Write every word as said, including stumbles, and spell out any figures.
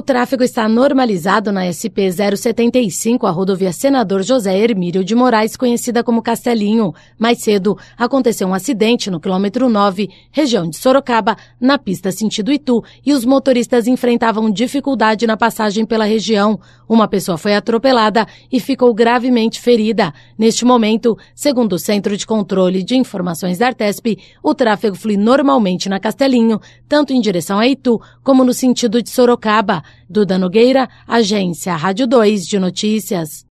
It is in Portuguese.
O tráfego está normalizado na S P zero setenta e cinco, a rodovia Senador José Hermílio de Moraes, conhecida como Castelinho. Mais cedo, aconteceu um acidente no quilômetro nove, região de Sorocaba, na pista sentido Itu, e os motoristas enfrentavam dificuldade na passagem pela região. Uma pessoa foi atropelada e ficou gravemente ferida. Neste momento, segundo o Centro de Controle de Informações da Artesp, o tráfego flui normalmente na Castelinho, tanto em direção a Itu como no sentido de Sorocaba. Duda Nogueira, Agência Rádio dois de Notícias.